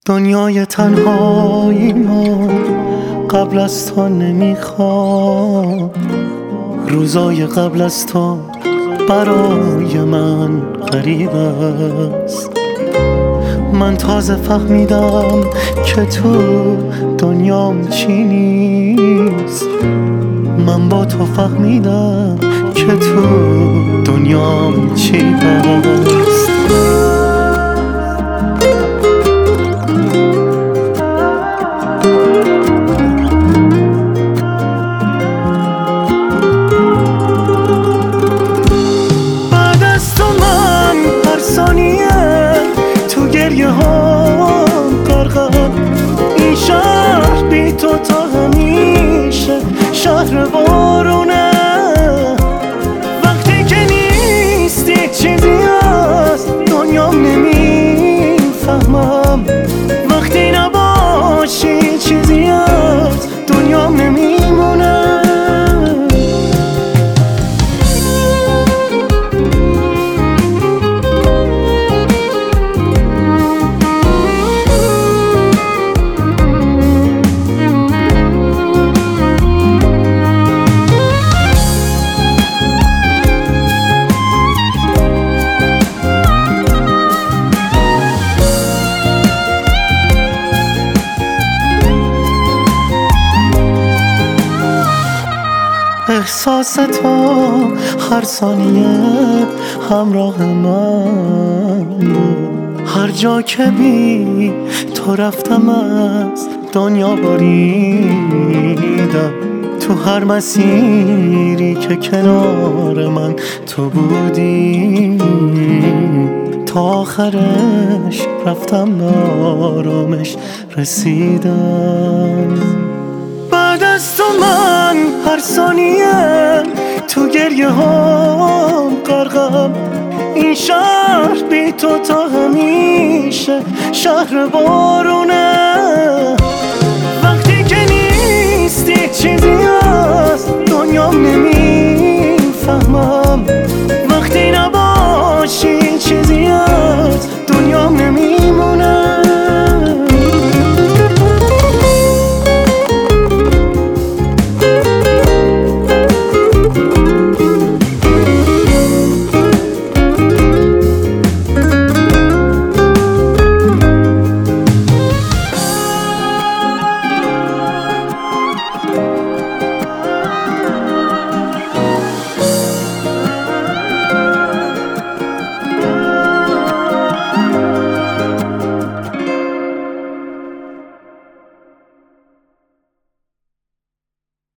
دنیای تنهایی ما قبل از تو نمیخواد. روزای قبل از تو برای من غریب است. من تازه فهمیدم که تو دنیام چی نیست. من با تو فهمیدم که تو دنیام چی هست. بعد از تو من هر ثانیه تو گریه ها غرقم. این شهر بی تو تا همیشه شهر بارونه. وقتی که نیستی چیزی از دنیام نمیفهمم. وقتی نباشی چیزی از دنیام نمیمونه. احساس تو هر ثانیه همراه من. هر جا که بی تو رفتم از دنیا بریدم. تو هر مسیری که کنار من تو بودی تا آخرش رفتم به آرامش رسیدم. بعد از تو من هر ثانیه تو گریه ها غرقم. این شهر بی تو تا همیشه شهر بارونه.